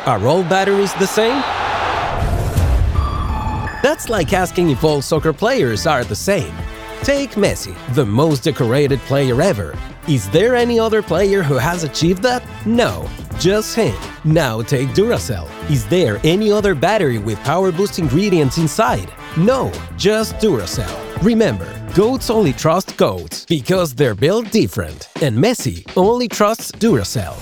Are all batteries the same? That's like asking if all soccer players are the same. Take Messi, the most decorated player ever. Is there any other player who has achieved that? No, just him. Now take Duracell. Is there any other battery with power boost ingredients inside? No, just Duracell. Remember, goats only trust goats because they're built different. And Messi only trusts Duracell.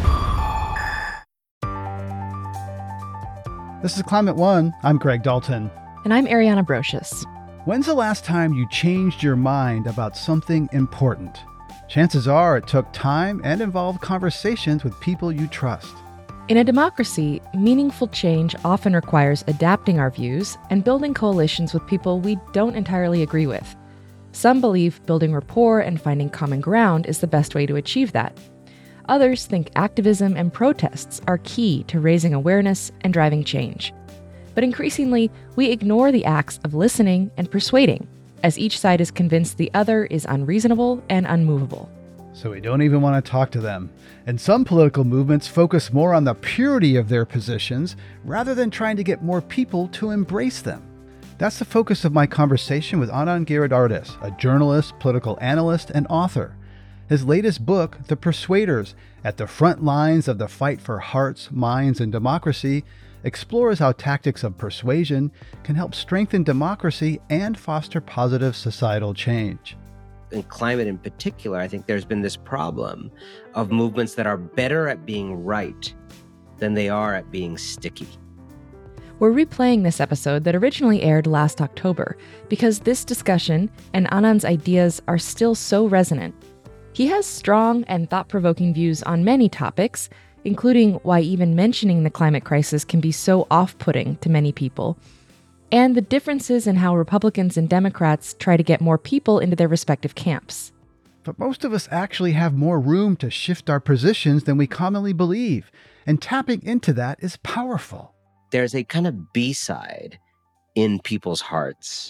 This is Climate One. I'm Greg Dalton. And I'm Ariana Brocious. When's the last time you changed your mind about something important? Chances are it took time and involved conversations with people you trust. In a democracy, meaningful change often requires adapting our views and building coalitions with people we don't entirely agree with. Some believe building rapport and finding common ground is the best way to achieve that. Others think activism and protests are key to raising awareness and driving change. But increasingly, we ignore the acts of listening and persuading, as each side is convinced the other is unreasonable and unmovable. So we don't even want to talk to them. And some political movements focus more on the purity of their positions rather than trying to get more people to embrace them. That's the focus of my conversation with Anand Giridharadas, a journalist, political analyst, and author. His latest book, The Persuaders, At the Front Lines of the Fight for Hearts, Minds, and Democracy, explores how tactics of persuasion can help strengthen democracy and foster positive societal change. In climate in particular, I think there's been this problem of movements that are better at being right than they are at being sticky. We're replaying this episode that originally aired last October because this discussion and Anand's ideas are still so resonant. He has strong and thought-provoking views on many topics, including why even mentioning the climate crisis can be so off-putting to many people, and the differences in how Republicans and Democrats try to get more people into their respective camps. But most of us actually have more room to shift our positions than we commonly believe, and tapping into that is powerful. There's a kind of B-side in people's hearts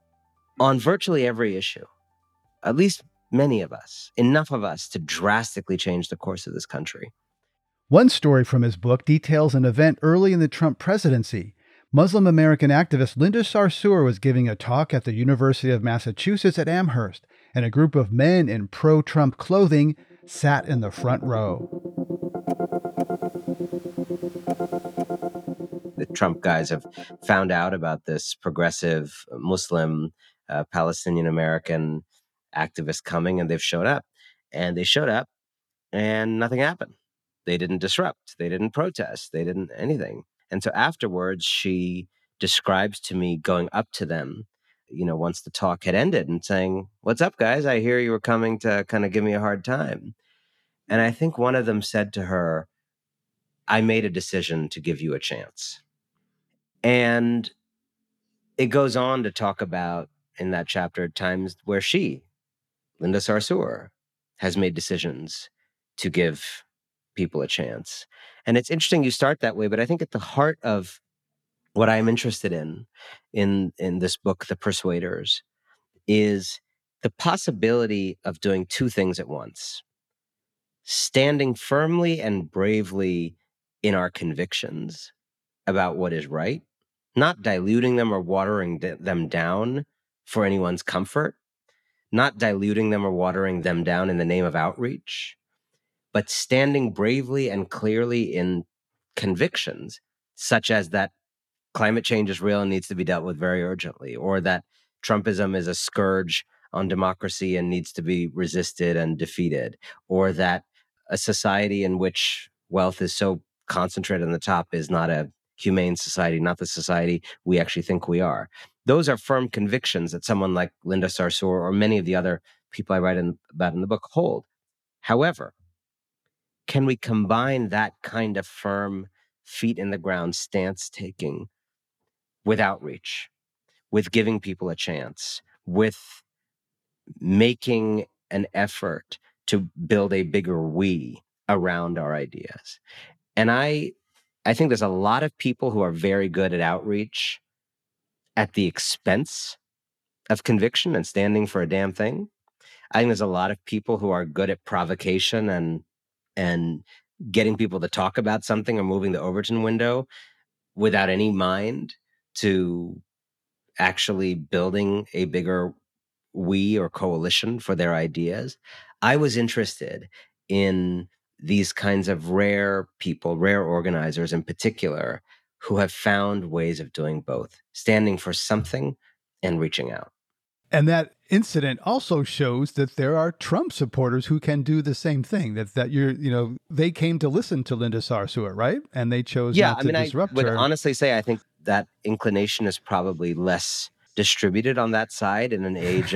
on virtually every issue, at least many of us, enough of us to drastically change the course of this country. One story from his book details an event early in the Trump presidency. Muslim American activist Linda Sarsour was giving a talk at the University of Massachusetts at Amherst, and a group of men in pro-Trump clothing sat in the front row. The Trump guys have found out about this progressive Muslim Palestinian American activist coming, and they've showed up. And they showed up, and nothing happened. They didn't disrupt. They didn't protest. They didn't anything. And so afterwards, she describes to me going up to them, once the talk had ended and saying, "What's up, guys? I hear you were coming to kind of give me a hard time." And I think one of them said to her, "I made a decision to give you a chance." And it goes on to talk about in that chapter times where she, Linda Sarsour, has made decisions to give people a chance. And it's interesting you start that way, but I think at the heart of what I'm interested in this book, The Persuaders, is the possibility of doing two things at once. Standing firmly and bravely in our convictions about what is right, not diluting them or watering them down for anyone's comfort, not diluting them or watering them down in the name of outreach, but standing bravely and clearly in convictions, such as that climate change is real and needs to be dealt with very urgently, or that Trumpism is a scourge on democracy and needs to be resisted and defeated, or that a society in which wealth is so concentrated on the top is not a humane society, not the society we actually think we are. Those are firm convictions that someone like Linda Sarsour or many of the other people I write about in the book hold. However, can we combine that kind of firm, feet in the ground stance taking with outreach, with giving people a chance, with making an effort to build a bigger we around our ideas? And I think there's a lot of people who are very good at outreach at the expense of conviction and standing for a damn thing. I think there's a lot of people who are good at provocation and getting people to talk about something or moving the Overton window without any mind to actually building a bigger we or coalition for their ideas. I was interested in these kinds of rare people, rare organizers in particular, who have found ways of doing both, standing for something and reaching out. And that incident also shows that there are Trump supporters who can do the same thing. They came to listen to Linda Sarsour, right? And they chose not to disrupt her. I would honestly say I think that inclination is probably less distributed on that side in an age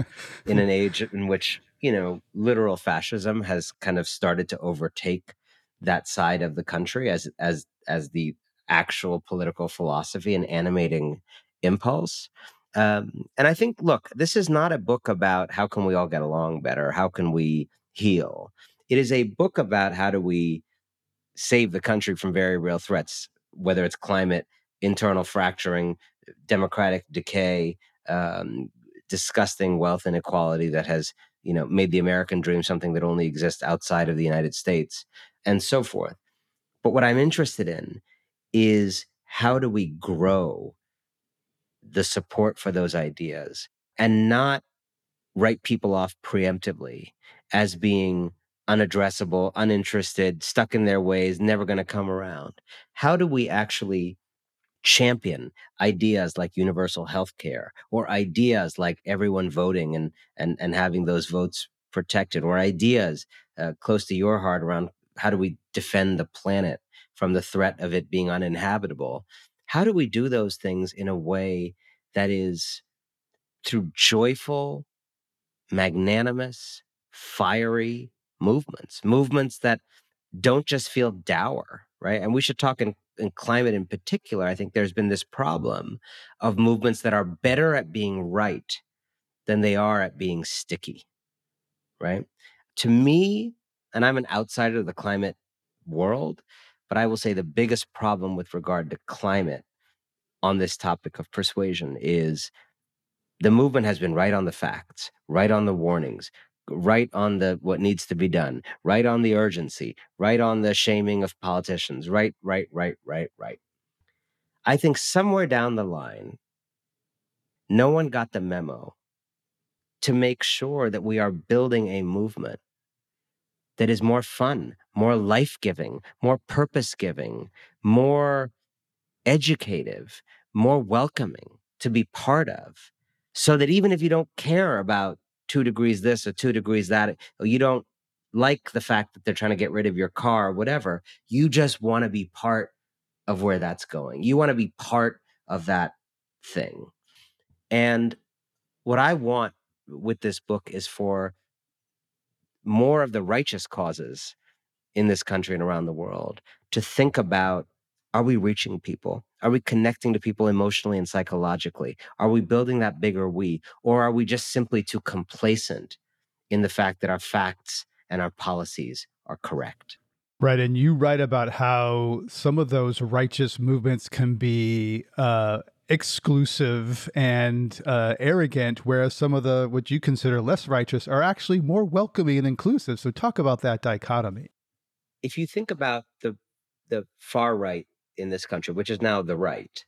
in which, literal fascism has kind of started to overtake that side of the country as the actual political philosophy and animating impulse. And I think, look, this is not a book about how can we all get along better, how can we heal. It is a book about how do we save the country from very real threats, whether it's climate, internal fracturing, democratic decay, disgusting wealth inequality that has, made the American dream something that only exists outside of the United States, and so forth. But what I'm interested in is how do we grow the support for those ideas and not write people off preemptively as being unaddressable, uninterested, stuck in their ways, never going to come around. How do we actually champion ideas like universal health care, or ideas like everyone voting and having those votes protected, or ideas close to your heart around how do we defend the planet from the threat of it being uninhabitable? How do we do those things in a way that is through joyful, magnanimous, fiery movements that don't just feel dour, right? And we should talk in climate in particular. I think there's been this problem of movements that are better at being right than they are at being sticky, right? To me, and I'm an outsider of the climate world, but I will say the biggest problem with regard to climate on this topic of persuasion is the movement has been right on the facts, right on the warnings, right on the what needs to be done, right on the urgency, right on the shaming of politicians, right. I think somewhere down the line, no one got the memo to make sure that we are building a movement that is more fun, more life-giving, more purpose-giving, more educative, more welcoming to be part of, so that even if you don't care about 2 degrees this or 2 degrees that, or you don't like the fact that they're trying to get rid of your car or whatever, you just want to be part of where that's going. You want to be part of that thing. And what I want with this book is for more of the righteous causes in this country and around the world to think about, are we reaching people? Are we connecting to people emotionally and psychologically? Are we building that bigger we? Or are we just simply too complacent in the fact that our facts and our policies are correct? Right. And you write about how some of those righteous movements can be exclusive and arrogant, whereas some of the what you consider less righteous are actually more welcoming and inclusive. So talk about that dichotomy. If you think about the far right in this country, which is now the right,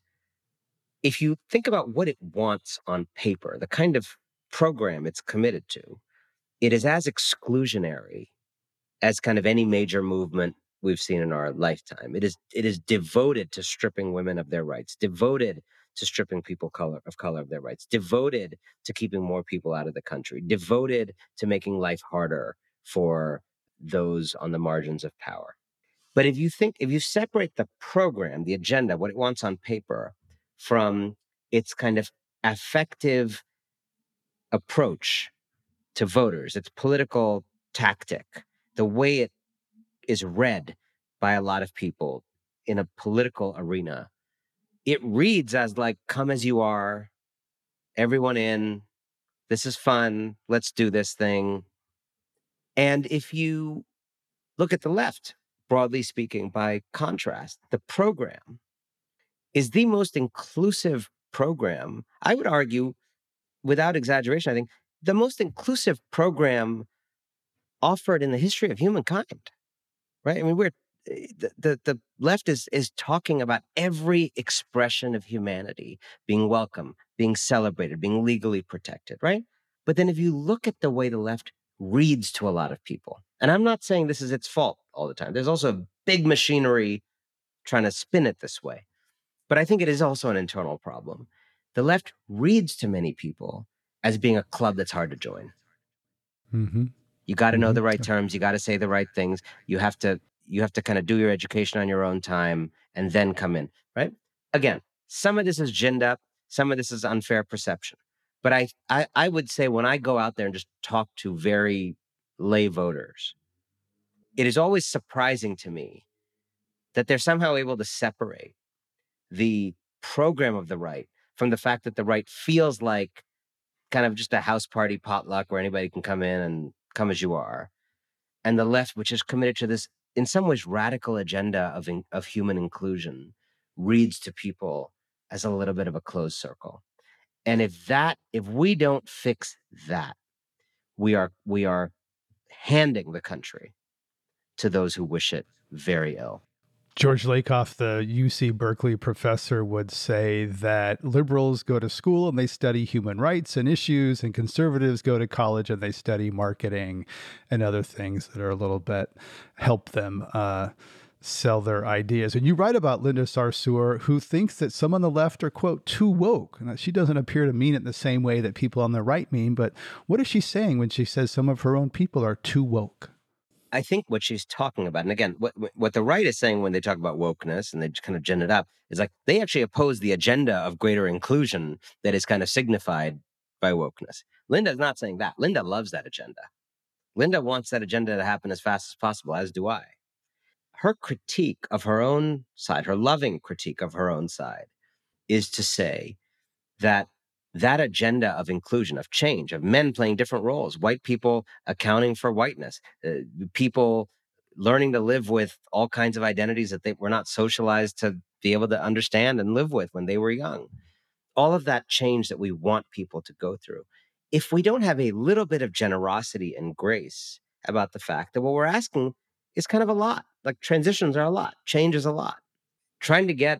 if you think about what it wants on paper, the kind of program it's committed to, it is as exclusionary as kind of any major movement we've seen in our lifetime. It is devoted to stripping women of their rights, devoted to stripping people of color of their rights, devoted to keeping more people out of the country, devoted to making life harder for those on the margins of power. But if you separate the program, the agenda, what it wants on paper, from its kind of affective approach to voters, its political tactic, the way it is read by a lot of people in a political arena, it reads as like, come as you are, everyone in, this is fun, let's do this thing. And if you look at the left, broadly speaking, by contrast, the program is the most inclusive program, I would argue, without exaggeration, I think the most inclusive program offered in the history of humankind, right? I mean, the left is talking about every expression of humanity being welcome, being celebrated, being legally protected, right? But then if you look at the way the left reads to a lot of people, and I'm not saying this is its fault all the time. There's also a big machinery trying to spin it this way. But I think it is also an internal problem. The left reads to many people as being a club that's hard to join. Mm-hmm. You got to know the right terms. You got to say the right things. You have to kind of do your education on your own time and then come in, right? Again, some of this is ginned up. Some of this is unfair perception. But I would say when I go out there and just talk to very lay voters, it is always surprising to me that they're somehow able to separate the program of the right from the fact that the right feels like kind of just a house party potluck where anybody can come in and come as you are, and the left, which is committed to this, in some ways, radical agenda of human inclusion, reads to people as a little bit of a closed circle. And if we don't fix that, we are handing the country to those who wish it very ill. George Lakoff, the UC Berkeley professor, would say that liberals go to school and they study human rights and issues, and conservatives go to college and they study marketing and other things that are a little bit help them sell their ideas. And you write about Linda Sarsour, who thinks that some on the left are, quote, too woke. And she doesn't appear to mean it the same way that people on the right mean. But what is she saying when she says some of her own people are too woke? I think what she's talking about, and again, what the right is saying when they talk about wokeness and they just kind of gin it up, is like they actually oppose the agenda of greater inclusion that is kind of signified by wokeness. Linda's not saying that. Linda loves that agenda. Linda wants that agenda to happen as fast as possible, as do I. Her critique of her own side, her loving critique of her own side, is to say that agenda of inclusion, of change, of men playing different roles, white people accounting for whiteness, people learning to live with all kinds of identities that they were not socialized to be able to understand and live with when they were young. All of that change that we want people to go through. If we don't have a little bit of generosity and grace about the fact that what we're asking is kind of a lot, like transitions are a lot, change is a lot. Trying to get,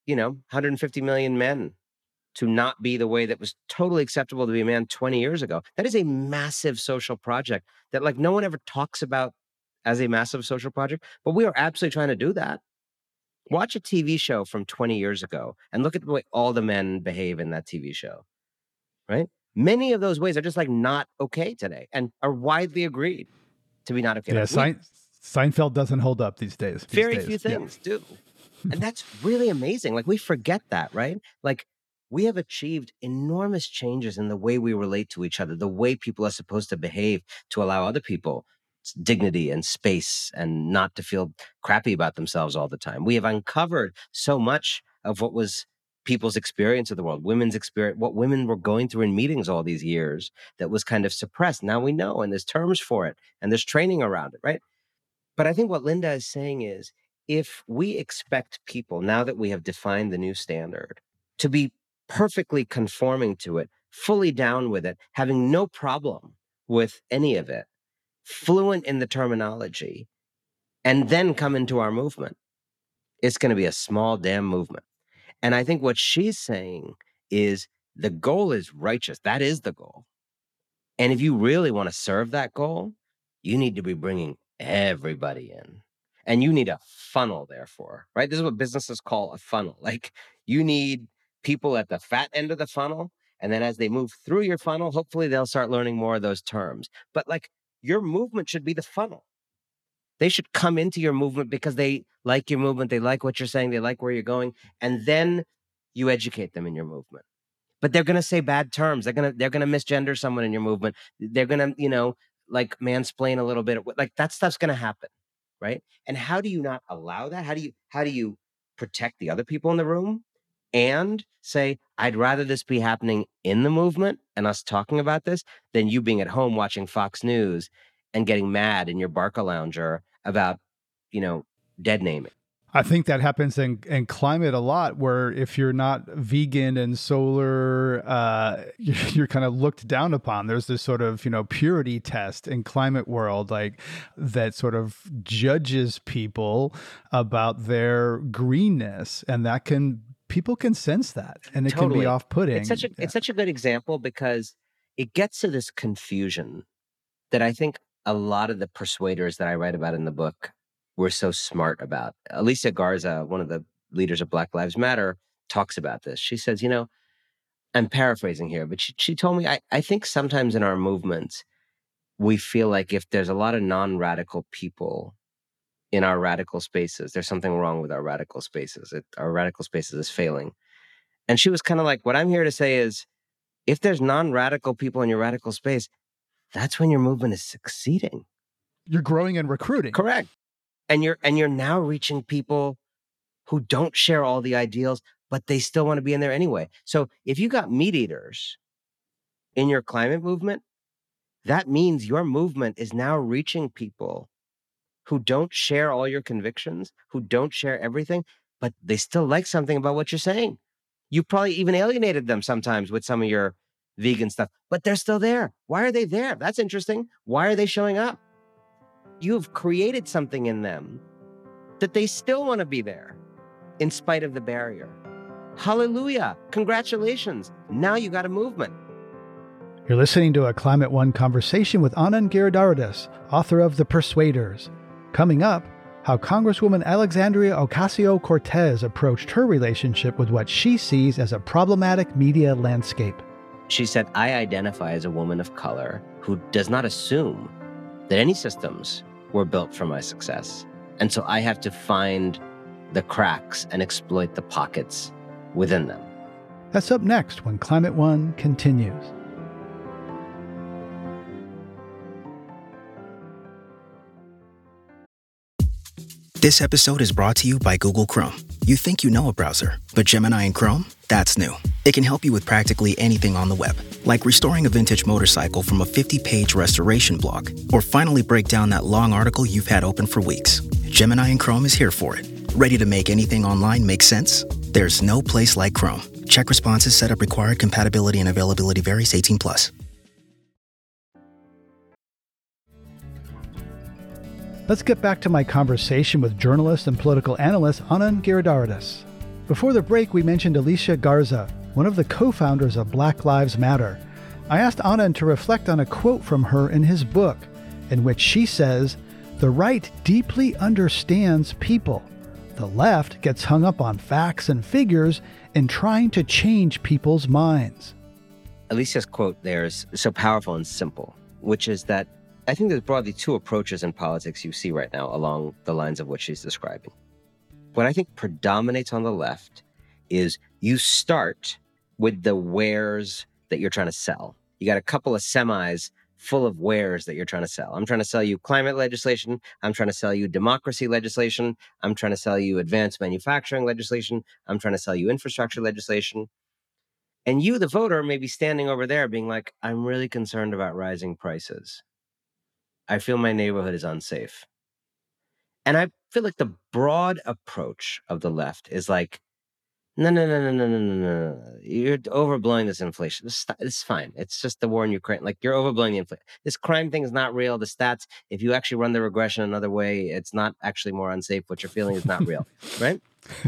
150 million men to not be the way that was totally acceptable to be a man 20 years ago. That is a massive social project that like no one ever talks about as a massive social project, but we are absolutely trying to do that. Watch a TV show from 20 years ago and look at the way all the men behave in that TV show, right? Many of those ways are just like not okay today and are widely agreed to be not okay. Yeah, Seinfeld doesn't hold up these days. Very few things do. And that's really amazing. Like we forget that, right? Like we have achieved enormous changes in the way we relate to each other, the way people are supposed to behave to allow other people dignity and space and not to feel crappy about themselves all the time. We have uncovered so much of what was people's experience of the world, women's experience, what women were going through in meetings all these years that was kind of suppressed. Now we know, and there's terms for it, and there's training around it, right? But I think what Linda is saying is, if we expect people, now that we have defined the new standard, to be perfectly conforming to it, fully down with it, having no problem with any of it, fluent in the terminology, and then come into our movement, it's going to be a small damn movement. And I think what she's saying is the goal is righteous. That is the goal. And if you really want to serve that goal, you need to be bringing everybody in. And you need a funnel, therefore, right? This is what businesses call a funnel. Like you need people at the fat end of the funnel. And then as they move through your funnel, hopefully they'll start learning more of those terms. But like your movement should be the funnel. They should come into your movement because they like your movement. They like what you're saying. They like where you're going. And then you educate them in your movement. But they're going to say bad terms. They're going to misgender someone in your movement. They're going to, like mansplain a little bit. Like that stuff's going to happen, right? And how do you not allow that? How do you protect the other people in the room and say, I'd rather this be happening in the movement and us talking about this than you being at home watching Fox News and getting mad in your Barca lounger about, dead naming. I think that happens in climate a lot, where if you're not vegan and solar, you're kind of looked down upon. There's this sort of, purity test in climate world, like that sort of judges people about their greenness. And people can sense that, and it can be Totally. off-putting. It's such a good example because it gets to this confusion that I think a lot of the persuaders that I write about in the book were so smart about. Alicia Garza, one of the leaders of Black Lives Matter, talks about this. She says, I'm paraphrasing here, but she told me, I think sometimes in our movements, we feel like if there's a lot of non-radical people in our radical spaces, there's something wrong with our radical spaces. Our radical spaces is failing. And she was kind of like, what I'm here to say is, if there's non-radical people in your radical space, that's when your movement is succeeding. You're growing and recruiting. Correct. And you're now reaching people who don't share all the ideals, but they still want to be in there anyway. So if you got meat eaters in your climate movement, that means your movement is now reaching people who don't share all your convictions, who don't share everything, but they still like something about what you're saying. You probably even alienated them sometimes with some of your vegan stuff, but they're still there. Why are they there? That's interesting. Why are they showing up? You've created something in them that they still want to be there in spite of the barrier. Hallelujah. Congratulations. Now you got a movement. You're listening to a Climate One conversation with Anand Giridharadas, author of The Persuaders. Coming up, how Congresswoman Alexandria Ocasio-Cortez approached her relationship with what she sees as a problematic media landscape. She said, I identify as a woman of color who does not assume that any systems were built for my success. And so I have to find the cracks and exploit the pockets within them. That's up next when Climate One continues. This episode is brought to you by Google Chrome. You think you know a browser, but Gemini and Chrome? That's new. It can help you with practically anything on the web, like restoring a vintage motorcycle from a 50-page restoration blog, or finally break down that long article you've had open for weeks. Gemini and Chrome is here for it. Ready to make anything online make sense? There's no place like Chrome. Check responses, setup required, compatibility and availability varies, 18+. Let's get back to my conversation with journalist and political analyst Anand Giridharadas. Before the break, we mentioned Alicia Garza, one of the co-founders of Black Lives Matter. I asked Anand to reflect on a quote from her in his book, in which she says, "The right deeply understands people. The left gets hung up on facts and figures in trying to change people's minds." Alicia's quote there is so powerful and simple, which is that I think there's broadly two approaches in politics you see right now along the lines of what she's describing. What I think predominates on the left is you start with the wares that you're trying to sell. You got a couple of semis full of wares that you're trying to sell. I'm trying to sell you climate legislation. I'm trying to sell you democracy legislation. I'm trying to sell you advanced manufacturing legislation. I'm trying to sell you infrastructure legislation. And you, the voter, may be standing over there being like, I'm really concerned about rising prices. I feel my neighborhood is unsafe. And I feel like the broad approach of the left is like, no. You're overblowing this inflation. It's fine. It's just the war in Ukraine. Like, you're overblowing the inflation. This crime thing is not real. The stats, if you actually run the regression another way, it's not actually more unsafe. What you're feeling is not real, right?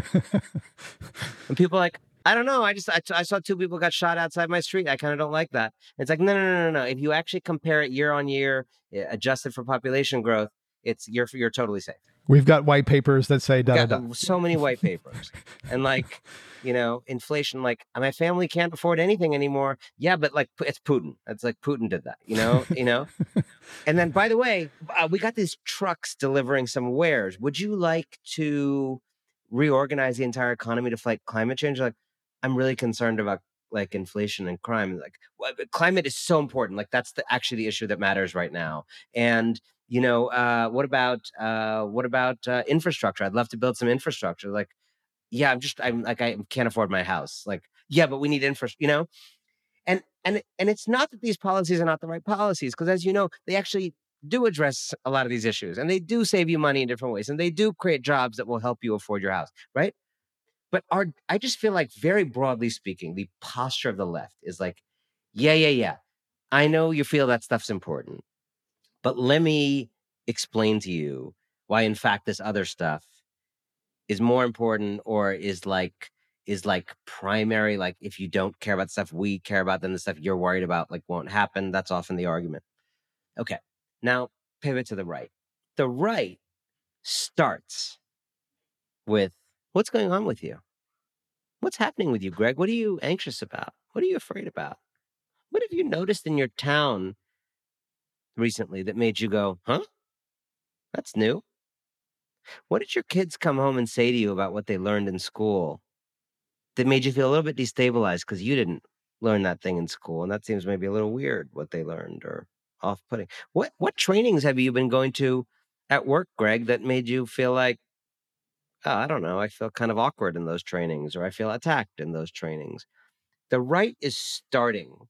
And people are like, I don't know. I saw two people got shot outside my street. I kind of don't like that. It's like, no. If you actually compare it year on year, adjusted for population growth, you're totally safe. We've got white papers that say da. So many white papers. And like, inflation, like my family can't afford anything anymore. Yeah, but like it's Putin. It's like Putin did that, you know? And then, by the way, we got these trucks delivering some wares. Would you like to reorganize the entire economy to fight climate change? Like, I'm really concerned about like inflation and crime. Like, climate is so important. Like, that's actually the issue that matters right now. And what about infrastructure? I'd love to build some infrastructure. Like, yeah, I can't afford my house. Like, yeah, but we need infrastructure, and it's not that these policies are not the right policies, because as you know, they actually do address a lot of these issues, and they do save you money in different ways, and they do create jobs that will help you afford your house, right? But I just feel like, very broadly speaking, the posture of the left is like, yeah. I know you feel that stuff's important, but let me explain to you why, in fact, this other stuff is more important, or is like primary. Like, if you don't care about stuff we care about, then the stuff you're worried about like won't happen. That's often the argument. Okay, now pivot to the right. The right starts with, what's going on with you? What's happening with you, Greg? What are you anxious about? What are you afraid about? What have you noticed in your town recently that made you go, huh? That's new. What did your kids come home and say to you about what they learned in school that made you feel a little bit destabilized because you didn't learn that thing in school? And that seems maybe a little weird, what they learned, or off-putting. What trainings have you been going to at work, Greg, that made you feel like, oh, I don't know, I feel kind of awkward in those trainings, or I feel attacked in those trainings? The right is starting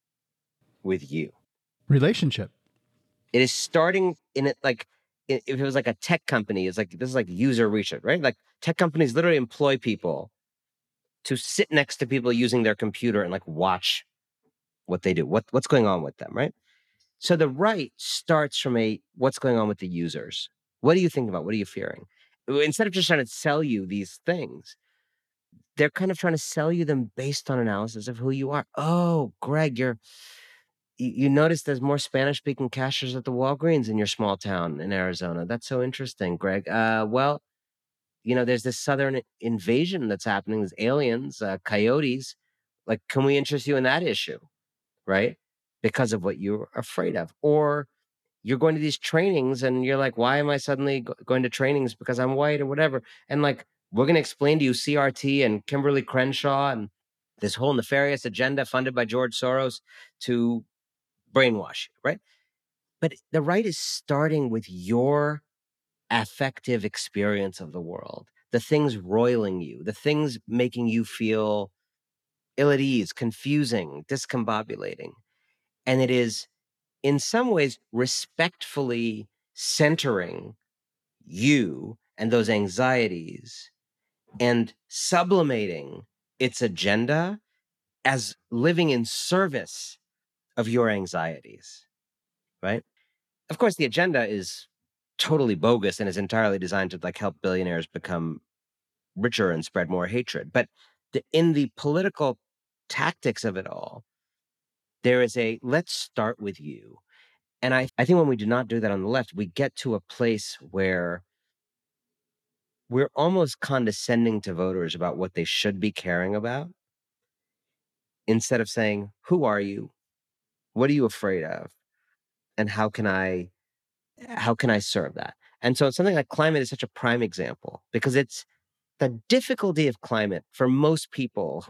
with you. Relationship. It is starting in it, like, if it was like a tech company, it's like, this is like user research, right? Like, tech companies literally employ people to sit next to people using their computer and like watch what they do, what's going on with them, right? So the right starts from what's going on with the users. What do you think about? What are you fearing? Instead of just trying to sell you these things, they're kind of trying to sell you them based on analysis of who you are. Oh, Greg, you notice there's more Spanish-speaking cashiers at the Walgreens in your small town in Arizona. That's so interesting, Greg. Well, there's this southern invasion that's happening. There's aliens, coyotes. Like, can we interest you in that issue, right? Because of what you're afraid of. Or you're going to these trainings and you're like, why am I suddenly going to trainings? Because I'm white or whatever. And like, we're going to explain to you CRT and Kimberly Crenshaw and this whole nefarious agenda funded by George Soros to brainwash you, right? But the right is starting with your affective experience of the world, the things roiling you, the things making you feel ill at ease, confusing, discombobulating. And it is, in some ways, respectfully centering you and those anxieties and sublimating its agenda as living in service of your anxieties, right? Of course, the agenda is totally bogus and is entirely designed to like help billionaires become richer and spread more hatred. But in the political tactics of it all, there is let's start with you. And I think when we do not do that on the left, we get to a place where we're almost condescending to voters about what they should be caring about, instead of saying, who are you? What are you afraid of? And how can I serve that? And so something like climate is such a prime example, because it's the difficulty of climate for most people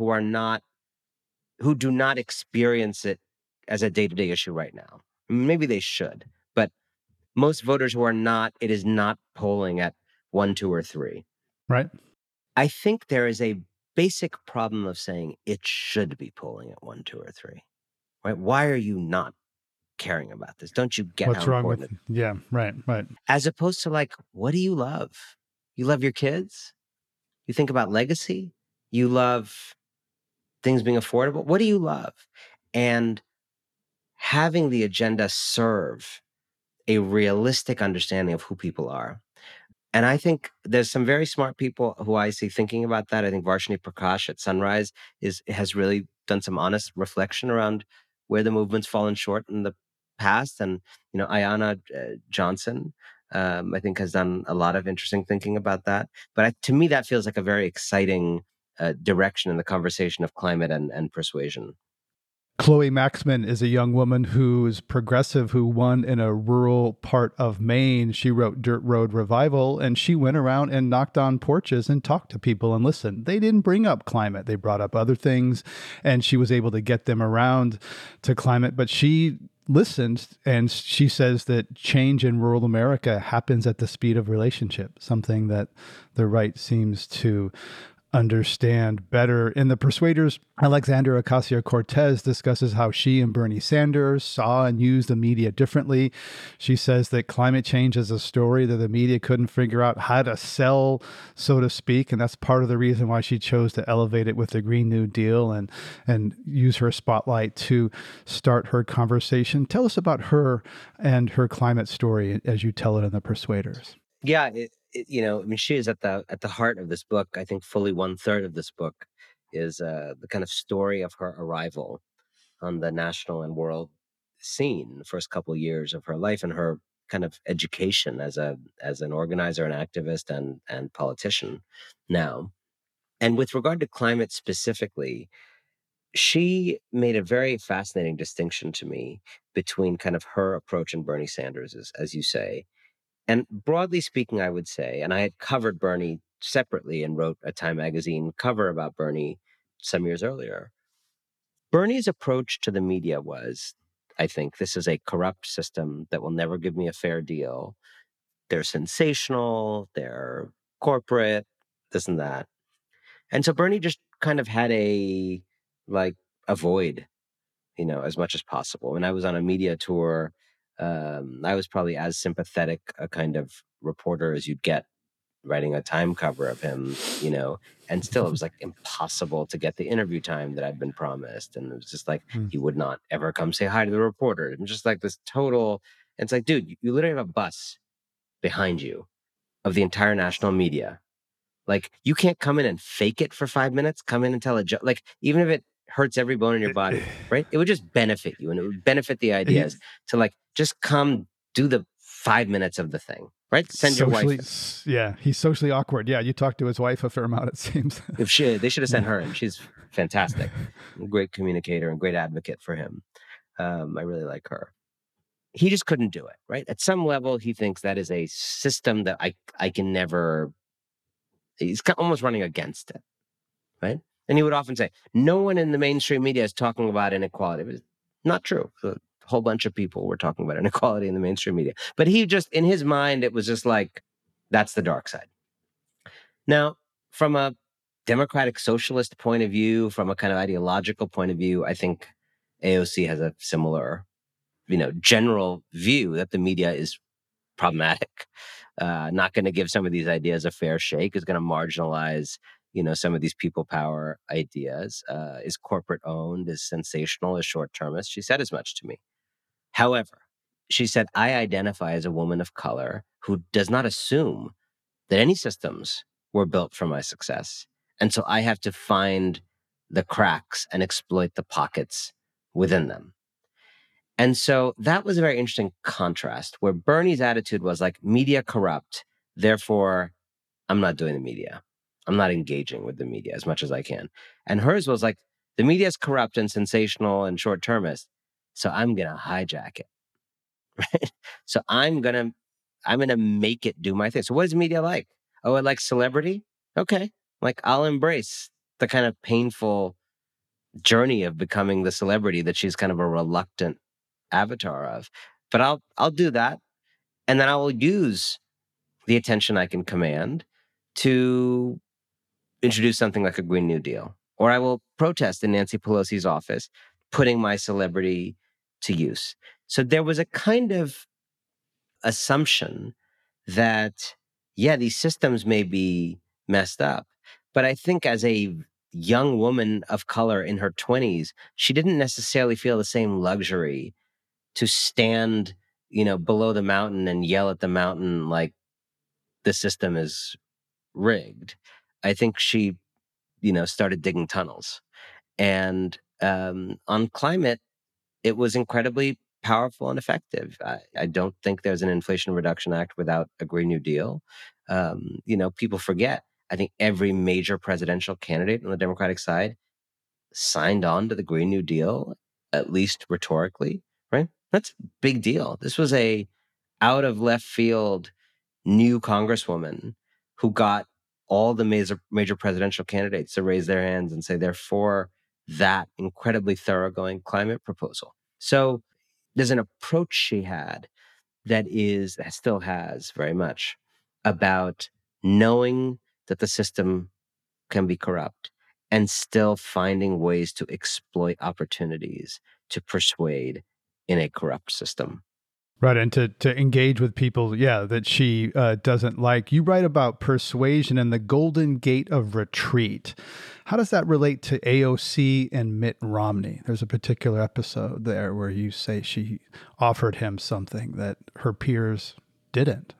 who do not experience it as a day-to-day issue right now. Maybe they should, but most voters who are not, it is not polling at 1, 2, or 3. Right. I think there is a basic problem of saying it should be polling at 1, 2, or 3. Right? Why are you not caring about this? Don't you get what's how wrong important with? Yeah, right. As opposed to like, what do you love? You love your kids? You think about legacy? You love things being affordable? What do you love? And having the agenda serve a realistic understanding of who people are. And I think there's some very smart people who I see thinking about that. I think Varshini Prakash at Sunrise has really done some honest reflection around where the movement's fallen short in the past. And, Ayanna Johnson, I think, has done a lot of interesting thinking about that. But to me, that feels like a very exciting direction in the conversation of climate and persuasion. Chloe Maxman is a young woman who's progressive, who won in a rural part of Maine. She wrote Dirt Road Revival, and she went around and knocked on porches and talked to people and listened. They didn't bring up climate. They brought up other things, and she was able to get them around to climate. But she listened, and she says that change in rural America happens at the speed of relationship, something that the right seems to understand better. In The Persuaders, Alexandra Ocasio-Cortez discusses how she and Bernie Sanders saw and used the media differently. She says that climate change is a story that the media couldn't figure out how to sell, so to speak, and that's part of the reason why she chose to elevate it with the Green New Deal and use her spotlight to start her conversation. Tell us about her and her climate story as you tell it in The Persuaders. Yeah, I mean, she is at the heart of this book. I think fully 1/3 of this book is the kind of story of her arrival on the national and world scene, the first couple years of her life, and her kind of education as an organizer, an activist, and politician now. And with regard to climate specifically, she made a very fascinating distinction to me between kind of her approach and Bernie Sanders, as you say. And broadly speaking, I would say, and I had covered Bernie separately and wrote a Time magazine cover about Bernie some years earlier. Bernie's approach to the media was, I think, this is a corrupt system that will never give me a fair deal. They're sensational, they're corporate, this and that. And so Bernie just kind of had like, avoid, as much as possible. When I was on a media tour, I was probably as sympathetic a kind of reporter as you'd get writing a Time cover of him, and still it was like impossible to get the interview time that I'd been promised. And it was just like, he would not ever come say hi to the reporter. And just like this total, and it's like, dude, you literally have a bus behind you of the entire national media. Like, you can't come in and fake it for 5 minutes, come in and tell a joke. Like, even if it hurts every bone in your body, right? It would just benefit you, and it would benefit the ideas to like, just come do the 5 minutes of the thing, right? Send your wife. Yeah, he's socially awkward. Yeah, you talked to his wife a fair amount, it seems. They should have sent her in. She's fantastic. Great communicator and great advocate for him. I really like her. He just couldn't do it, right? At some level, he thinks that is a system that I can never, he's almost running against it, right? And he would often say, no one in the mainstream media is talking about inequality. It was not true. A whole bunch of people were talking about inequality in the mainstream media. But he just, in his mind, it was just like, that's the dark side. Now, from a democratic socialist point of view, from a kind of ideological point of view, I think AOC has a similar, general view that the media is problematic, not going to give some of these ideas a fair shake, is going to marginalize, some of these people power ideas, is corporate owned, is sensational, is short termist. She said as much to me. However, she said, I identify as a woman of color who does not assume that any systems were built for my success. And so I have to find the cracks and exploit the pockets within them. And so that was a very interesting contrast, where Bernie's attitude was like, media corrupt, therefore I'm not doing the media. I'm not engaging with the media as much as I can. And hers was like, the media is corrupt and sensational and short-termist, so I'm going to hijack it. Right? So I'm going to make it do my thing. So what is media like? Oh, it likes celebrity? Okay. Like, I'll embrace the kind of painful journey of becoming the celebrity that she's kind of a reluctant avatar of. But I'll do that. And then I will use the attention I can command to introduce something like a Green New Deal. Or I will protest in Nancy Pelosi's office, putting my celebrity to use. So there was a kind of assumption that, yeah, these systems may be messed up, but I think as a young woman of color in her 20s, she didn't necessarily feel the same luxury to stand, below the mountain and yell at the mountain like the system is rigged. I think she, started digging tunnels. And on climate, it was incredibly powerful and effective. I don't think there's an Inflation Reduction Act without a Green New Deal. People forget. I think every major presidential candidate on the Democratic side signed on to the Green New Deal, at least rhetorically, right? That's a big deal. This was a out of left field new congresswoman who got all the major presidential candidates to raise their hands and say they're for that incredibly thoroughgoing climate proposal. So there's an approach she had that still has very much, about knowing that the system can be corrupt and still finding ways to exploit opportunities to persuade in a corrupt system. Right, and to engage with people, that she doesn't like. You write about persuasion and the Golden Gate of Retreat. How does that relate to AOC and Mitt Romney? There's a particular episode there where you say she offered him something that her peers didn't.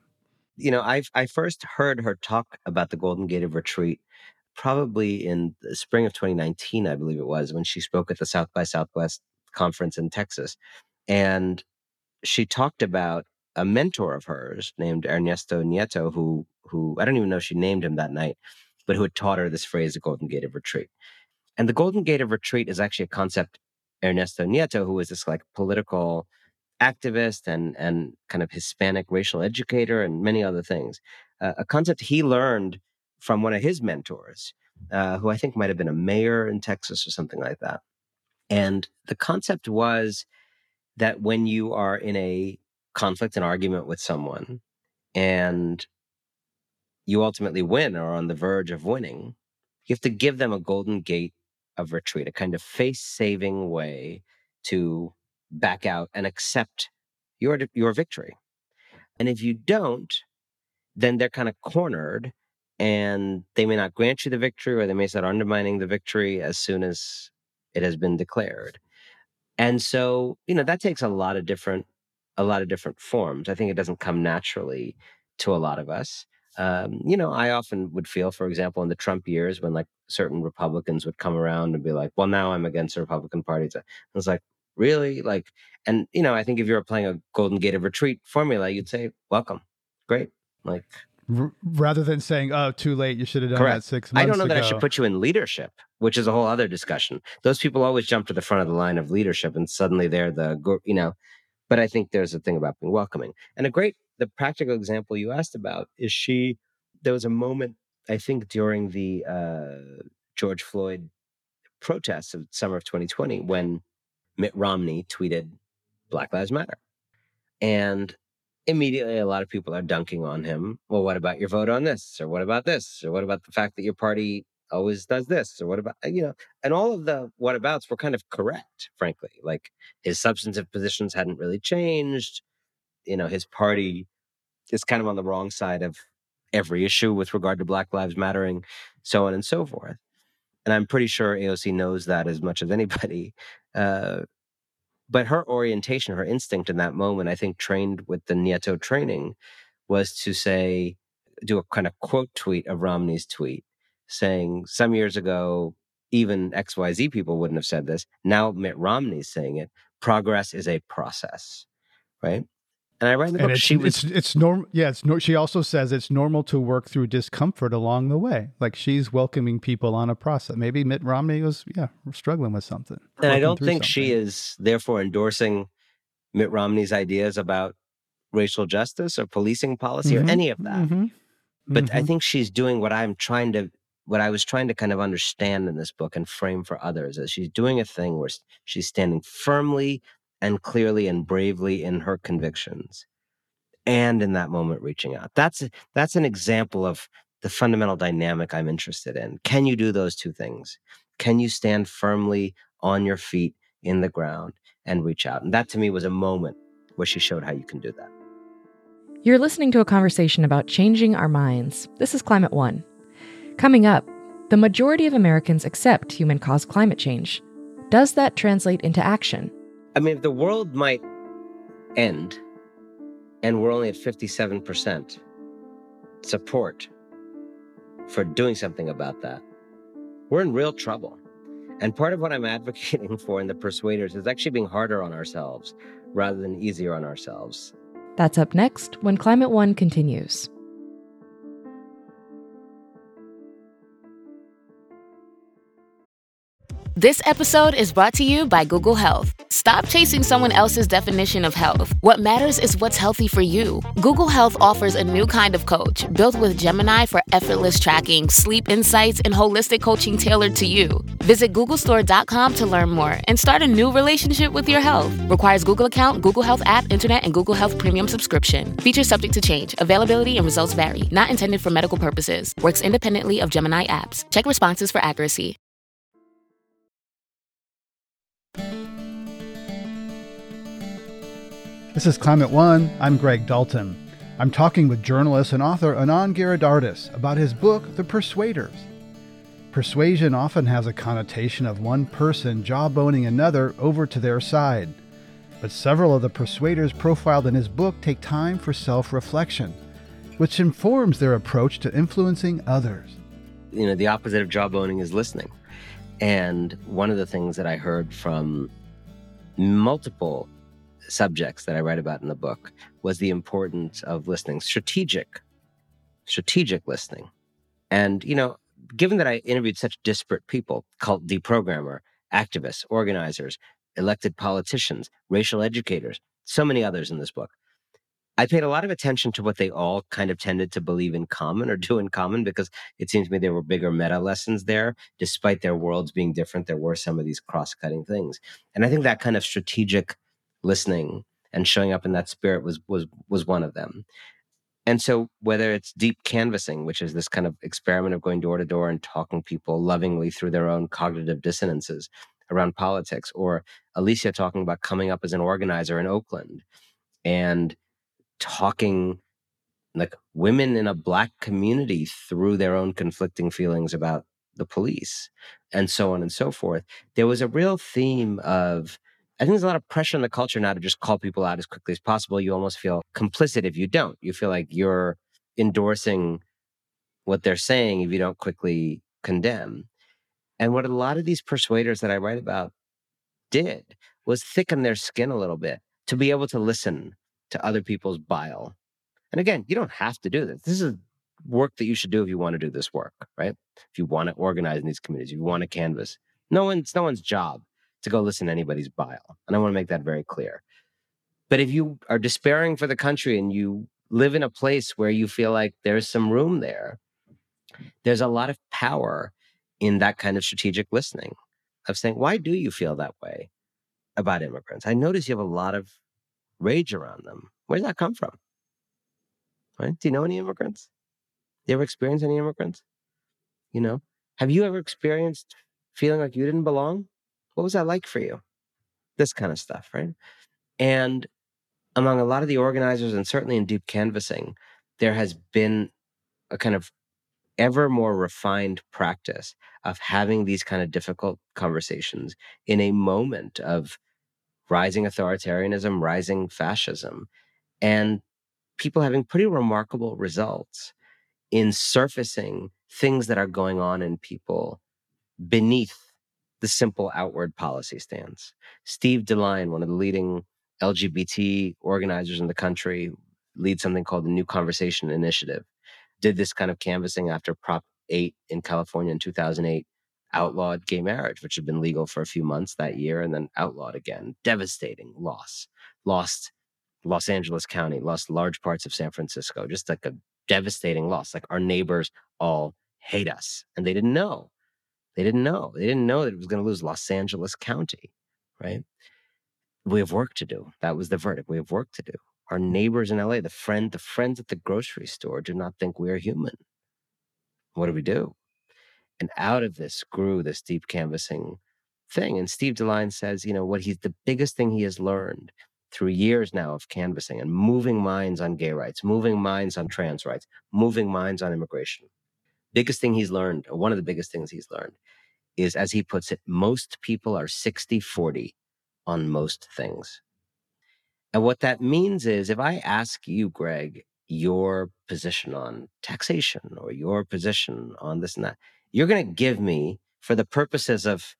I first heard her talk about the Golden Gate of Retreat probably in the spring of 2019, I believe it was, when she spoke at the South by Southwest conference in Texas. And she talked about a mentor of hers named Ernesto Nieto, who I don't even know if she named him that night, but who had taught her this phrase, the Golden Gate of Retreat. And the Golden Gate of Retreat is actually a concept Ernesto Nieto, who was this like political activist and kind of Hispanic racial educator and many other things, a concept he learned from one of his mentors, who I think might have been a mayor in Texas or something like that. And the concept was that when you are in a conflict and argument with someone and you ultimately win or are on the verge of winning, you have to give them a golden gate of retreat, a kind of face-saving way to back out and accept your victory. And if you don't, then they're kind of cornered and they may not grant you the victory, or they may start undermining the victory as soon as it has been declared. And so, that takes a lot of different forms. I think it doesn't come naturally to a lot of us. I often would feel, for example, in the Trump years when like certain Republicans would come around and be like, well, now I'm against the Republican Party. I was like, really? Like, and, I think if you were playing a Golden Gate of Retreat formula, you'd say, welcome. Great. Like, rather than saying, oh, too late, you should have done correct. that 6 months ago. I don't know that I should put you in leadership, which is a whole other discussion. Those people always jump to the front of the line of leadership and suddenly they're but I think there's a thing about being welcoming. And the practical example you asked about is there was a moment, I think, during the George Floyd protests of summer of 2020 when Mitt Romney tweeted Black Lives Matter. And immediately a lot of people are dunking on him. Well, what about your vote on this? Or what about this? Or what about the fact that your party always does this? Or what about, and all of the whatabouts were kind of correct, frankly. Like his substantive positions hadn't really changed. His party is kind of on the wrong side of every issue with regard to Black Lives Mattering, so on and so forth. And I'm pretty sure AOC knows that as much as anybody. But her orientation, her instinct in that moment, I think trained with the Nieto training, was to do a kind of quote tweet of Romney's tweet saying some years ago, even XYZ people wouldn't have said this. Now Mitt Romney's saying it. Progress is a process, right? And I write in the book, it's normal. Yeah, she also says it's normal to work through discomfort along the way. Like she's welcoming people on a process. Maybe Mitt Romney was, struggling with something. And I don't think she is therefore endorsing Mitt Romney's ideas about racial justice or policing policy or any of that. But I think she's doing what I was trying to kind of understand in this book and frame for others, is she's doing a thing where she's standing firmly and clearly and bravely in her convictions, and in that moment reaching out. That's an example of the fundamental dynamic I'm interested in. Can you do those two things? Can you stand firmly on your feet in the ground and reach out? And that to me was a moment where she showed how you can do that. You're listening to a conversation about changing our minds. This is Climate One. Coming up, the majority of Americans accept human-caused climate change. Does that translate into action? I mean, if the world might end and we're only at 57% support for doing something about that, we're in real trouble. And part of what I'm advocating for in The Persuaders is actually being harder on ourselves rather than easier on ourselves. That's up next when Climate One continues. This episode is brought to you by Google Health. Stop chasing someone else's definition of health. What matters is what's healthy for you. Google Health offers a new kind of coach built with Gemini for effortless tracking, sleep insights, and holistic coaching tailored to you. Visit googlestore.com to learn more and start a new relationship with your health. Requires Google account, Google Health app, internet, and Google Health Premium subscription. Features subject to change. Availability and results vary. Not intended for medical purposes. Works independently of Gemini apps. Check responses for accuracy. This is Climate One. I'm Greg Dalton. I'm talking with journalist and author Anand Giridharadas about his book, The Persuaders. Persuasion often has a connotation of one person jawboning another over to their side. But several of the persuaders profiled in his book take time for self-reflection, which informs their approach to influencing others. You know, the opposite of jawboning is listening. And one of the things that I heard from multiple subjects that I write about in the book was the importance of listening, strategic listening. And, you know, given that I interviewed such disparate people, cult deprogrammer, activists, organizers, elected politicians, racial educators, so many others in this book, I paid a lot of attention to what they all kind of tended to believe in common or do in common, because it seems to me there were bigger meta lessons there. Despite their worlds being different, there were some of these cross-cutting things. And I think that kind of strategic listening and showing up in that spirit was one of them. And so whether it's deep canvassing, which is this kind of experiment of going door to door and talking people lovingly through their own cognitive dissonances around politics, or Alicia talking about coming up as an organizer in Oakland and talking like women in a Black community through their own conflicting feelings about the police, and so on and so forth. There was a real theme of, I think there's a lot of pressure in the culture now to just call people out as quickly as possible. You almost feel complicit if you don't. You feel like you're endorsing what they're saying if you don't quickly condemn. And what a lot of these persuaders that I write about did was thicken their skin a little bit to be able to listen to other people's bile. And again, you don't have to do this. This is work that you should do if you want to do this work, right? If you want to organize in these communities, if you want to canvass. It's no one's job to go listen to anybody's bile. And I want to make that very clear. But if you are despairing for the country and you live in a place where you feel like there's some room there, there's a lot of power in that kind of strategic listening of saying, why do you feel that way about immigrants? I notice you have a lot of rage around them. Where does that come from? Right? Do you know any immigrants? Do you ever experience any immigrants? You know, have you ever experienced feeling like you didn't belong? What was that like for you? This kind of stuff, right? And among a lot of the organizers, and certainly in deep canvassing, there has been a kind of ever more refined practice of having these kind of difficult conversations in a moment of rising authoritarianism, rising fascism, and people having pretty remarkable results in surfacing things that are going on in people beneath the simple outward policy stance. Steve DeLine, one of the leading LGBT organizers in the country, leads something called the New Conversation Initiative, did this kind of canvassing after Prop 8 in California in 2008 outlawed gay marriage, which had been legal for a few months that year and then outlawed again. Devastating loss. Lost Los Angeles County, lost large parts of San Francisco, just like a devastating loss. Like our neighbors all hate us. And they didn't know. They didn't know that it was going to lose Los Angeles County, right? We have work to do. That was the verdict. We have work to do. Our neighbors in LA, the friends at the grocery store do not think we are human. What do? And out of this grew this deep canvassing thing. And Steve DeLine says, the biggest thing he has learned through years now of canvassing and moving minds on gay rights, moving minds on trans rights, moving minds on immigration. Biggest thing he's learned, or one of the biggest things he's learned, is, as he puts it, most people are 60-40 on most things. And what that means is, if I ask you, Greg, your position on taxation or your position on this and that, you're going to give me, for the purposes of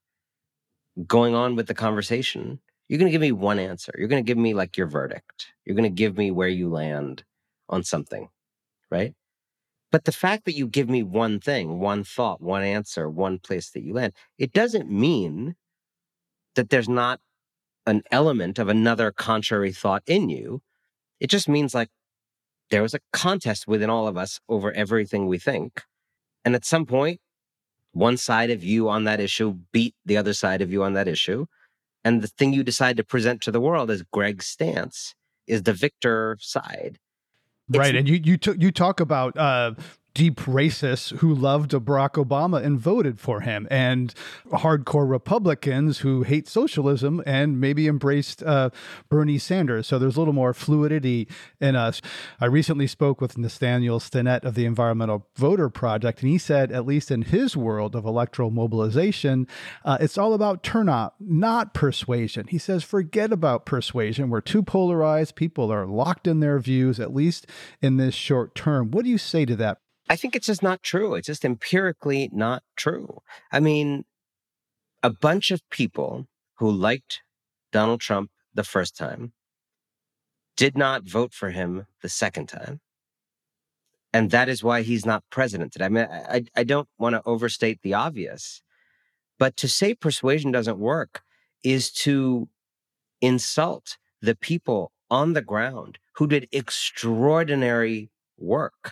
going on with the conversation, you're going to give me one answer. You're going to give me like your verdict. You're going to give me where you land on something, right? But the fact that you give me one thing, one thought, one answer, one place that you land, it doesn't mean that there's not an element of another contrary thought in you. It just means like there was a contest within all of us over everything we think. And at some point, one side of you on that issue beat the other side of you on that issue. And the thing you decide to present to the world as Greg's stance is the victor side. Right. And you talk about deep racists who loved Barack Obama and voted for him, and hardcore Republicans who hate socialism and maybe embraced Bernie Sanders. So there's a little more fluidity in us. I recently spoke with Nathaniel Stinnett of the Environmental Voter Project, and he said, at least in his world of electoral mobilization, it's all about turnout, not persuasion. He says, forget about persuasion. We're too polarized. People are locked in their views, at least in this short term. What do you say to that? I think it's just not true. It's just empirically not true. I mean, a bunch of people who liked Donald Trump the first time did not vote for him the second time. And that is why he's not president today. I mean, I don't want to overstate the obvious, but to say persuasion doesn't work is to insult the people on the ground who did extraordinary work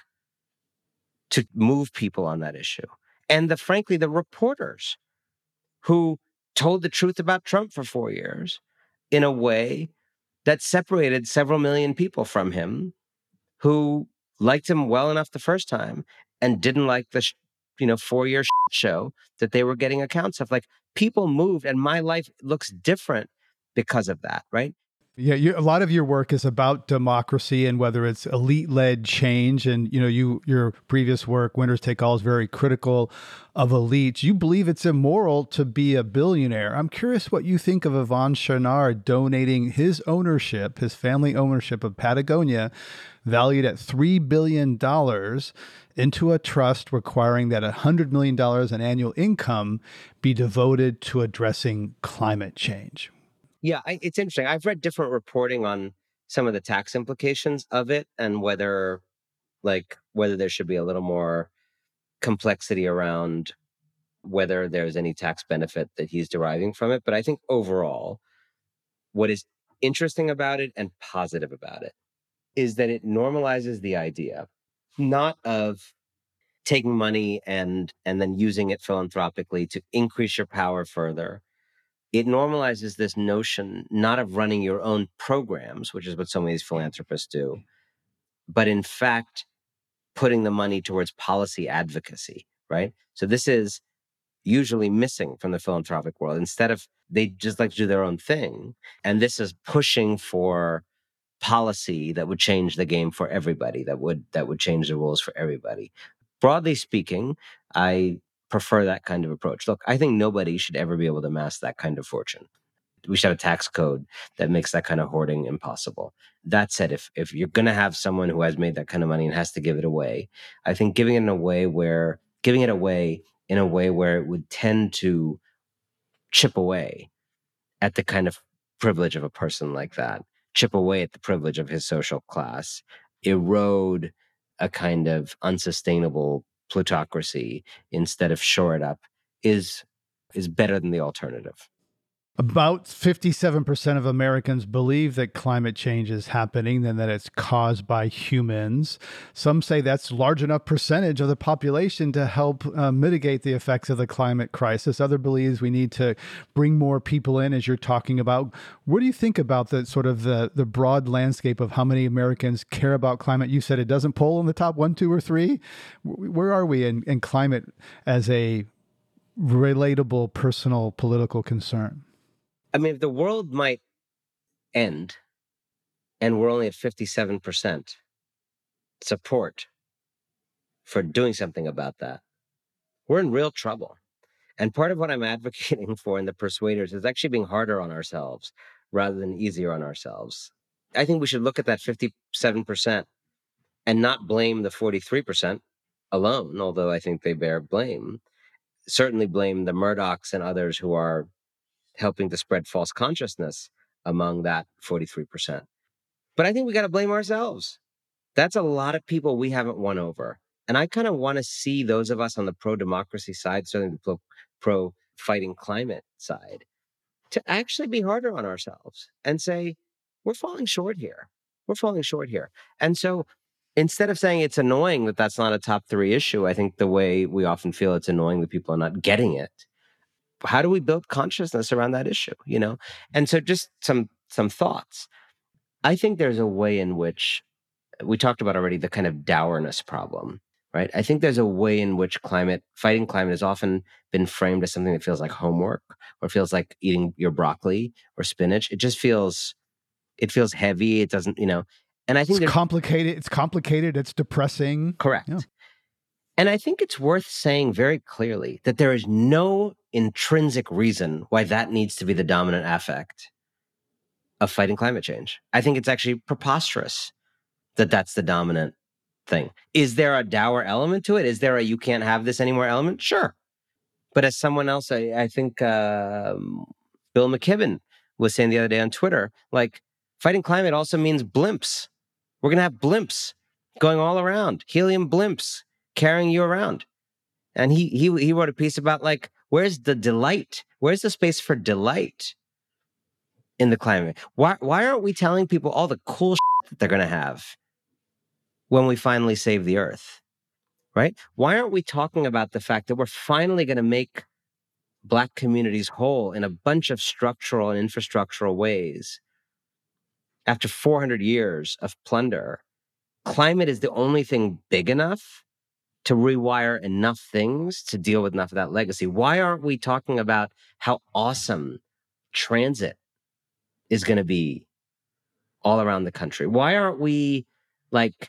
to move people on that issue. And frankly, the reporters who told the truth about Trump for 4 years in a way that separated several million people from him who liked him well enough the first time and didn't like the 4-year show that they were getting accounts of. Like, people moved, and my life looks different because of that, right? Yeah, a lot of your work is about democracy and whether it's elite-led change. And your previous work, Winners Take All, is very critical of elites. You believe it's immoral to be a billionaire. I'm curious what you think of Yvon Chouinard donating his family ownership of Patagonia, valued at $3 billion, into a trust requiring that $100 million in annual income be devoted to addressing climate change. Yeah, it's interesting. I've read different reporting on some of the tax implications of it and whether there should be a little more complexity around whether there's any tax benefit that he's deriving from it. But I think overall, what is interesting about it and positive about it is that it normalizes the idea not of taking money and then using it philanthropically to increase your power further. It normalizes this notion not of running your own programs, which is what so many of these philanthropists do, but in fact, putting the money towards policy advocacy, right? So this is usually missing from the philanthropic world. Instead of, they just like to do their own thing. And this is pushing for policy that would change the game for everybody, that would change the rules for everybody. Broadly speaking, I prefer that kind of approach. Look, I think nobody should ever be able to amass that kind of fortune. We should have a tax code that makes that kind of hoarding impossible. That said, if you're going to have someone who has made that kind of money and has to give it away, I think giving it away in a way where it would tend to chip away at the kind of privilege of a person like that, chip away at the privilege of his social class, erode a kind of unsustainable plutocracy instead of shore it up is better than the alternative. About 57% of Americans believe that climate change is happening and that it's caused by humans. Some say that's a large enough percentage of the population to help mitigate the effects of the climate crisis. Other believes we need to bring more people in, as you're talking about. What do you think about the sort of the broad landscape of how many Americans care about climate? You said it doesn't poll in the top 1, 2, or 3. Where are we in climate as a relatable, personal, political concern? I mean, if the world might end and we're only at 57% support for doing something about that, we're in real trouble. And part of what I'm advocating for in the Persuaders is actually being harder on ourselves rather than easier on ourselves. I think we should look at that 57% and not blame the 43% alone, although I think they bear blame. Certainly blame the Murdochs and others who are helping to spread false consciousness among that 43%. But I think we got to blame ourselves. That's a lot of people we haven't won over. And I kind of want to see those of us on the pro-democracy side, certainly the pro-fighting climate side, to actually be harder on ourselves and say, we're falling short here. We're falling short here. And so instead of saying it's annoying that that's not a top 3 issue, I think the way we often feel it's annoying that people are not getting it. How do we build consciousness around that issue, you know? And so just some thoughts. I think there's a way in which we talked about already the kind of dourness problem, right? I think there's a way in which fighting climate has often been framed as something that feels like homework, or feels like eating your broccoli or spinach. It feels heavy. It doesn't, you know, and I think it's complicated. It's depressing. Correct. Yeah. And I think it's worth saying very clearly that there is no intrinsic reason why that needs to be the dominant affect of fighting climate change. I think it's actually preposterous that that's the dominant thing. Is there a dour element to it? Is there a you can't have this anymore element? Sure. But as someone else, I think Bill McKibben was saying the other day on Twitter, like, fighting climate also means blimps. We're going to have blimps going all around, helium blimps carrying you around. And he wrote a piece about, like, where's the delight? Where's the space for delight in the climate? Why aren't we telling people all the cool shit that they're going to have when we finally save the earth, right? Why aren't we talking about the fact that we're finally going to make Black communities whole in a bunch of structural and infrastructural ways after 400 years of plunder? Climate is the only thing big enough to rewire enough things to deal with enough of that legacy. Why aren't we talking about how awesome transit is going to be all around the country? Why aren't we, like,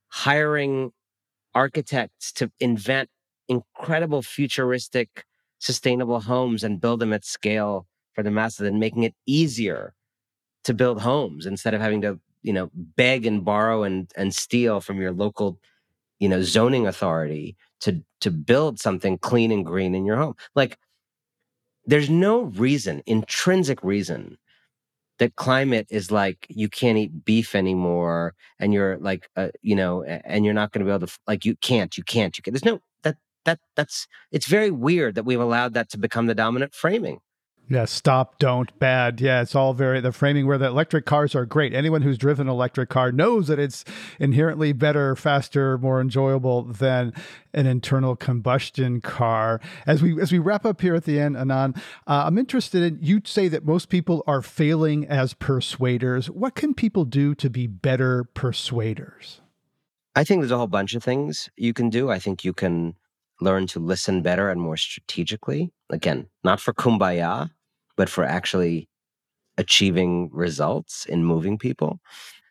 hiring architects to invent incredible futuristic sustainable homes and build them at scale for the masses, and making it easier to build homes instead of having to, you know, beg and borrow and steal from your local, you know, zoning authority to build something clean and green in your home? Like, there's no reason, intrinsic reason, that climate is like, you can't eat beef anymore, and you're like, you know, and you're not going to be able to, like, you can't. There's no, that's, it's very weird that we've allowed that to become the dominant framing. Yeah, stop, don't, bad. Yeah, it's all the framing where the electric cars are great. Anyone who's driven an electric car knows that it's inherently better, faster, more enjoyable than an internal combustion car. As we wrap up here at the end, Anand, I'm interested in, you'd say that most people are failing as persuaders. What can people do to be better persuaders? I think there's a whole bunch of things you can do. I think you can learn to listen better and more strategically. Again, not for kumbaya, but for actually achieving results in moving people.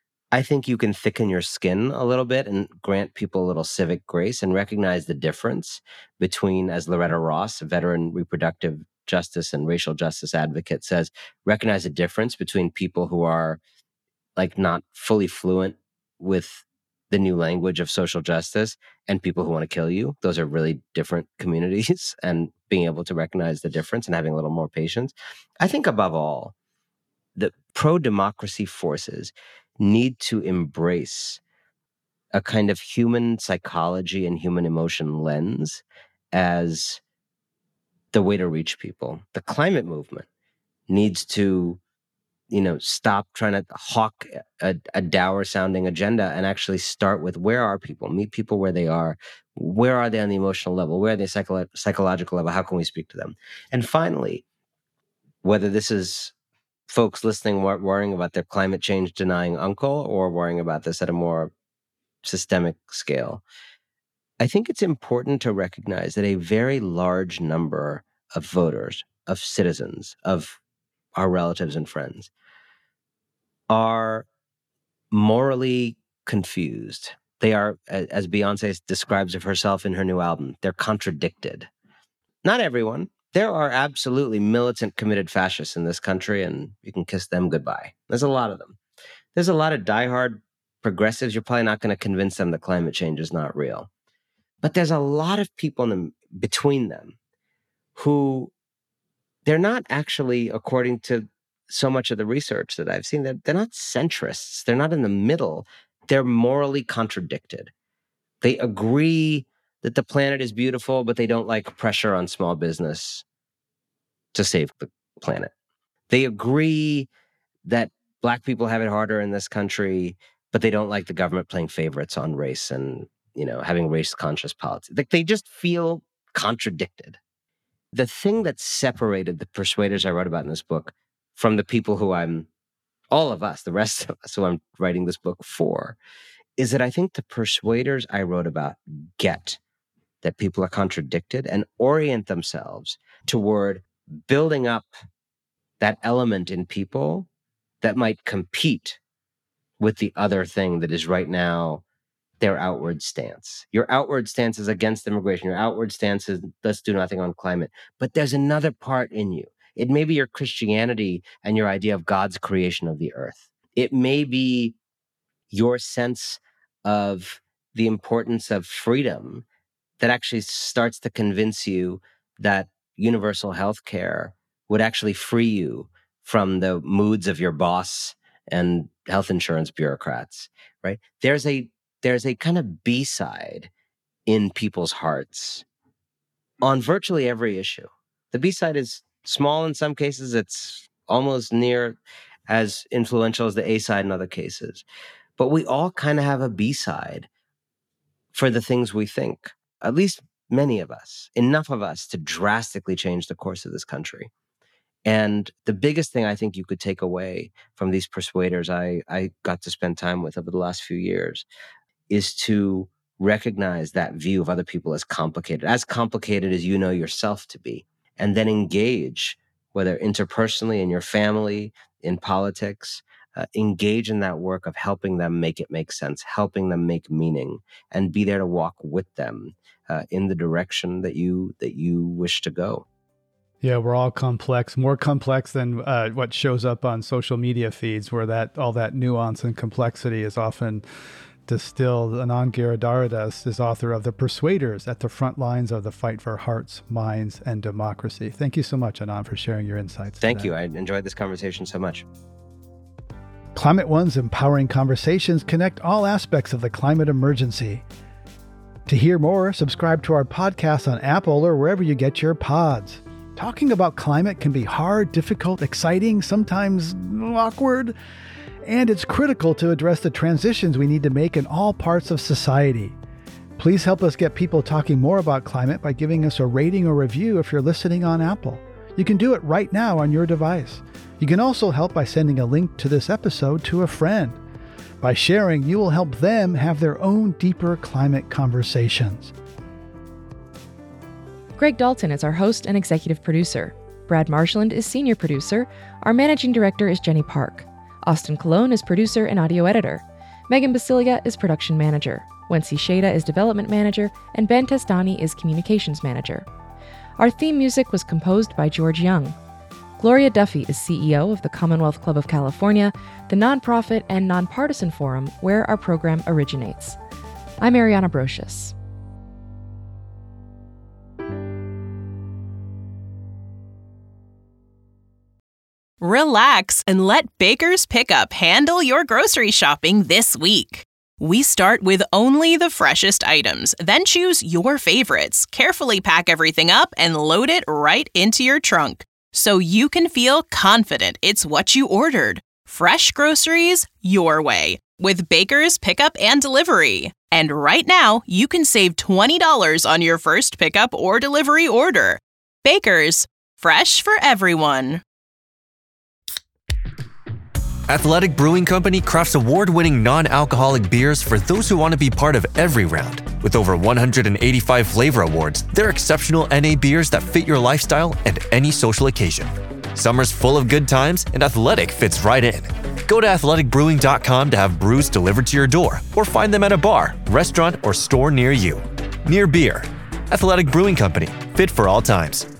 I think you can thicken your skin a little bit and grant people a little civic grace and recognize the difference between, as Loretta Ross, a veteran reproductive justice and racial justice advocate, says, recognize the difference between people who are, like, not fully fluent with the new language of social justice and people who want to kill you. Those are really different communities, and being able to recognize the difference and having a little more patience. I think above all, the pro-democracy forces need to embrace a kind of human psychology and human emotion lens as the way to reach people. The climate movement needs to, you know, stop trying to hawk a dour sounding agenda and actually start with, where are people? Meet people where they are. Where are they on the emotional level? Where are they psychological level? How can we speak to them? And finally, whether this is folks listening worrying about their climate change denying uncle, or worrying about this at a more systemic scale, I think it's important to recognize that a very large number of voters, of citizens, of our relatives and friends, are morally confused. They are, as Beyonce describes of herself in her new album, they're contradicted. Not everyone. There are absolutely militant, committed fascists in this country, and you can kiss them goodbye. There's a lot of them. There's a lot of diehard progressives. You're probably not going to convince them that climate change is not real. But there's a lot of people between them who, they're not actually, according to so much of the research that I've seen, they're not centrists. They're not in the middle. They're morally contradicted. They agree that the planet is beautiful, but they don't like pressure on small business to save the planet. They agree that Black people have it harder in this country, but they don't like the government playing favorites on race and, having race-conscious politics. Like, they just feel contradicted. The thing that separated the persuaders I wrote about in this book from the people who all of us, the rest of us who I'm writing this book for, is that I think the persuaders I wrote about get that people are contradicted and orient themselves toward building up that element in people that might compete with the other thing that is right now their outward stance. Your outward stance is against immigration. Your outward stance is let's do nothing on climate. But there's another part in you. It may be your Christianity and your idea of God's creation of the earth. It may be your sense of the importance of freedom that actually starts to convince you that universal health care would actually free you from the moods of your boss and health insurance bureaucrats, right? There's a kind of B-side in people's hearts on virtually every issue. The B-side is small in some cases. It's almost near as influential as the A-side in other cases. But we all kind of have a B-side for the things we think, at least many of us, enough of us to drastically change the course of this country. And the biggest thing I think you could take away from these persuaders I got to spend time with over the last few years is to recognize that view of other people as complicated as you know yourself to be, and then engage, whether interpersonally in your family, in politics, engage in that work of helping them make it make sense, helping them make meaning, and be there to walk with them in the direction that you wish to go. Yeah, we're all complex, more complex than what shows up on social media feeds, where all that nuance and complexity is often distilled. Anand Giridharadas is author of The Persuaders at the Front Lines of the Fight for Hearts, Minds, and Democracy. Thank you so much, Anand, for sharing your insights. Thank you. I enjoyed this conversation so much. Climate One's empowering conversations connect all aspects of the climate emergency. To hear more, subscribe to our podcast on Apple or wherever you get your pods. Talking about climate can be hard, difficult, exciting, sometimes awkward, and it's critical to address the transitions we need to make in all parts of society. Please help us get people talking more about climate by giving us a rating or review if you're listening on Apple. You can do it right now on your device. You can also help by sending a link to this episode to a friend. By sharing, you will help them have their own deeper climate conversations. Greg Dalton is our host and executive producer. Brad Marshland is senior producer. Our managing director is Jenny Park. Austin Colon is producer and audio editor. Megan Basilia is production manager. Wency Shada is development manager. And Ben Testani is communications manager. Our theme music was composed by George Young. Gloria Duffy is CEO of the Commonwealth Club of California, the nonprofit and nonpartisan forum where our program originates. I'm Ariana Brocious. Relax and let Baker's Pickup handle your grocery shopping this week. We start with only the freshest items, then choose your favorites, carefully pack everything up, and load it right into your trunk so you can feel confident it's what you ordered. Fresh groceries your way with Baker's Pickup and Delivery. And right now, you can save $20 on your first pickup or delivery order. Baker's, fresh for everyone. Athletic Brewing Company crafts award-winning non-alcoholic beers for those who want to be part of every round. With over 185 flavor awards, they're exceptional NA beers that fit your lifestyle and any social occasion. Summer's full of good times, and Athletic fits right in. Go to athleticbrewing.com to have brews delivered to your door, or find them at a bar, restaurant, or store near you. Near beer. Athletic Brewing Company, fit for all times.